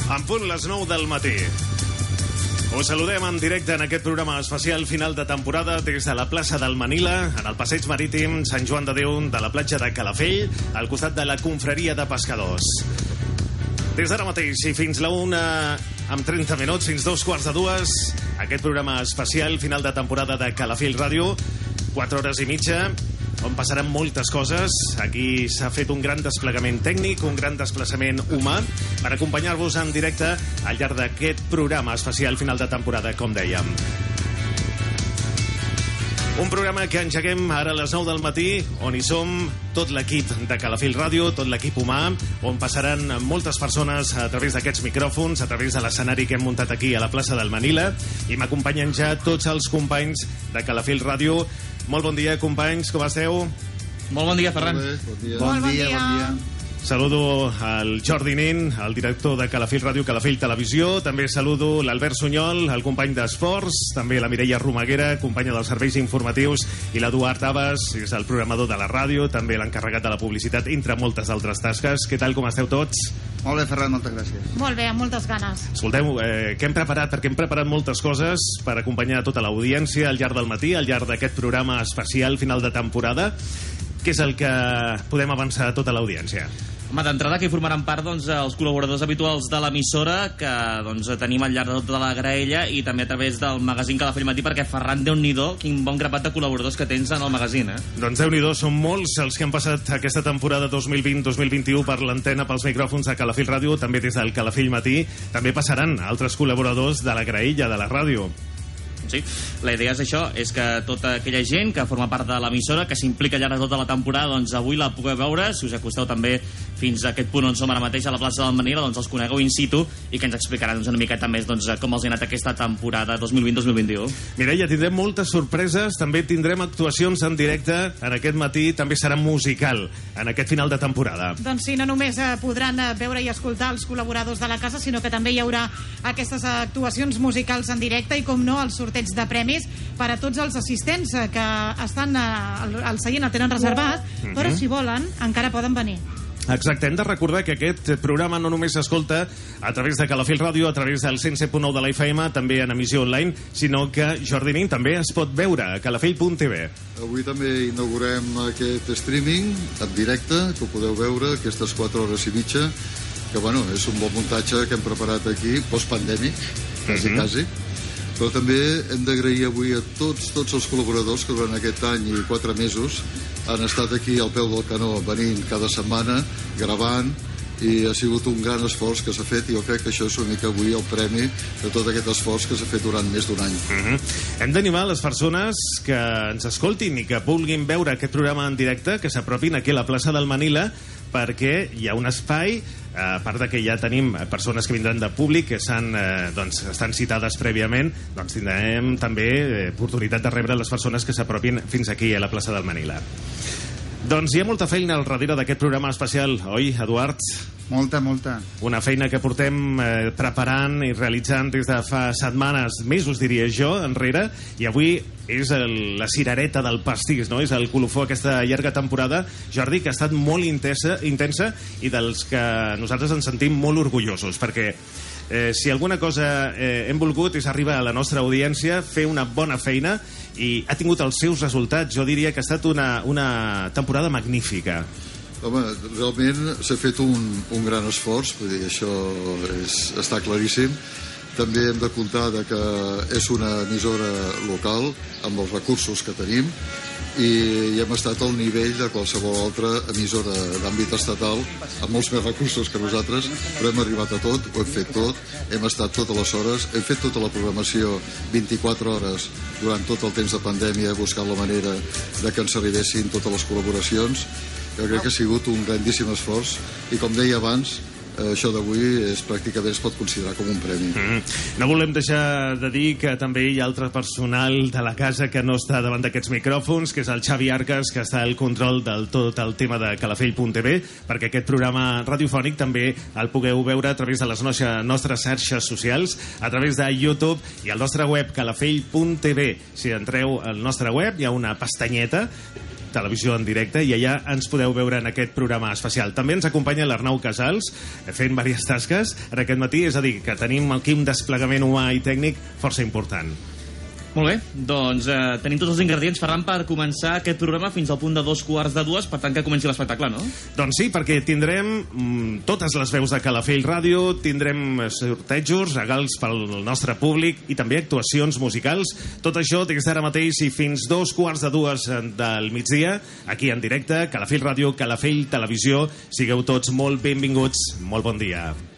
En punt les 9 del matí. Us saludem en directe en aquest programa especial final de temporada des de la plaça del Manila, en el passeig marítim Sant Joan de Déu de la platja de Calafell, al costat de la confraria de pescadors. Des d'ara mateix i fins la 1 amb 30 minuts, fins 2:45, aquest programa especial final de temporada de Calafell Ràdio, 4 hores i mitja, on passaran moltes coses. Aquí s'ha fet un gran desplegament tècnic, un gran desplaçament humà, per acompanyar-vos en directe al llarg d'aquest programa especial final de temporada, com dèiem. Un programa que engeguem ara a les 9 del matí, on hi som tot l'equip de Calafell Ràdio, tot l'equip humà, on passaran moltes persones a través d'aquests micròfons, a través de l'escenari que hem muntat aquí a la plaça del Manila, i m'acompanyen ja tots els companys de Calafell Ràdio. Molt bon dia, companys, com esteu? Molt bon dia, Ferran. Bon dia. Saludo al Jordi Nin, el director de Calafell Ràdio, Calafell Televisió. També saludo l'Albert Sunyol, el company d'Esports, també la Mireia Romaguera, companya dels serveis informatius, i l'Eduard Abbas, és el programador de la ràdio, també l'encarregat de la publicitat, entre moltes altres tasques. Què tal, com esteu tots? Molt bé, Ferran, moltes gràcies. Molt bé, amb moltes ganes. Escolteu, què hem preparat? Perquè hem preparat moltes coses per acompanyar tota l'audiència al llarg del matí, al llarg d'aquest programa especial final de temporada. Què és el que podem avançar a tota l'audiència? Home, d'entrada que hi formaran part els col·laboradors habituals de l'emissora que tenim al llarg de tota la graella, i també a través del magazín Calafell Matí, perquè Ferran, Déu-n'hi-do, quin bon grapat de col·laboradors que tens en el magazín, eh? Doncs Déu-n'hi-do, són molts els que han passat aquesta temporada 2020-2021 per l'antena, pels micròfons de Calafell Ràdio, també des del Calafell Matí. També passaran altres col·laboradors de la graella de la ràdio. Sí, la idea és això, és que tota aquella gent que forma part de l'emissora, que s'implica al llarg de tota la temporada, doncs avui la pugueu veure. Si us acosteu també fins a aquest punt on som ara mateix, a la plaça del Manila, doncs els conegueu in situ i que ens explicaran una miqueta més com els ha anat aquesta temporada 2020-2021. Mireia, tindrem moltes sorpreses, també tindrem actuacions en directe en aquest matí, també serà musical en aquest final de temporada. Doncs sí, no només podran veure i escoltar els col·laboradors de la casa, sinó que també hi haurà aquestes actuacions musicals en directe i, com no, el sorteig de premis per a tots els assistents que estan al seient, el tenen reservat, però si volen encara poden venir. Exacte, hem de recordar que aquest programa no només s'escolta a través de Calafell Ràdio, a través del 107.9 de la FM, també en emissió online, sinó que, Jordi Nin, també es pot veure a calafell.tv. Avui també inaugurem aquest streaming en directe, que ho podeu veure, aquestes 4 hores i mitja, que bueno, és un bon muntatge que hem preparat aquí, postpandèmic, quasi. Però també hem d'agrair avui a tots els col·laboradors que durant aquest any i 4 mesos han estat aquí al peu del canó, venint cada setmana, gravant, i ha sigut un gran esforç que s'ha fet, i jo crec que això és una mica avui el premi de tot aquest esforç que s'ha fet durant més d'un any. Hem d'animar les persones que ens escoltin i que vulguin veure aquest programa en directe, que s'apropin aquí a la plaça del Manila, perquè hi ha un espai, a part de que ja tenim persones que vindran de públic, que estan citades prèviament, doncs tindrem també oportunitat de rebre les persones que s'apropin fins aquí a la plaça del Manila. Doncs hi ha molta feina al darrere d'aquest programa especial, oi, Eduard? Molta. Una feina que portem preparant i realitzant des de fa setmanes, mesos diria jo, enrere, i avui és la cirereta del pastís, no? És el colofó aquesta llarga temporada, Jordi, que ha estat molt intensa i dels que nosaltres ens sentim molt orgullosos, perquè si alguna cosa hem volgut és arribar a la nostra audiència, fer una bona feina, i ha tingut els seus resultats. Jo diria que ha estat una temporada magnífica. Home, realment s'ha fet un gran esforç, vull dir, això està claríssim. També hem de comptar que és una emissora local amb els recursos que tenim, i hem estat al nivell de qualsevol altra emissora d'àmbit estatal amb molts més recursos que nosaltres, però hem arribat a tot, ho hem fet tot, hem estat totes les hores, hem fet tota la programació 24 hores durant tot el temps de pandèmia, buscant la manera de que ens arribessin totes les col·laboracions. Jo crec que ha sigut un grandíssim esforç, i com deia abans, això d'avui pràcticament es pot considerar com un premi. No volem deixar de dir que també hi ha altre personal de la casa que no està davant d'aquests micròfons, que és el Xavi Arcas, que està al control del tot el tema de calafell.tv, perquè aquest programa radiofònic també el pugueu veure a través de les nostres xarxes socials, a través de YouTube i al nostre web calafell.tv. Si entreu al nostre web hi ha una pestanyeta televisió en directe, i allà ens podeu veure en aquest programa especial. També ens acompanya l'Arnau Casals, fent diverses tasques en aquest matí, és a dir, que tenim aquí un desplegament humà i tècnic força important. Molt bé, doncs tenim tots els ingredients, Ferran, per començar aquest programa fins al punt de 2:45, per tant que comenci l'espectacle, no? Doncs sí, perquè tindrem totes les veus de Calafell Ràdio, tindrem sortejos, regals pel nostre públic i també actuacions musicals. Tot això des d'ara mateix i fins 2:45 del migdia, aquí en directe, Calafell Ràdio, Calafell Televisió. Sigueu tots molt benvinguts, molt bon dia.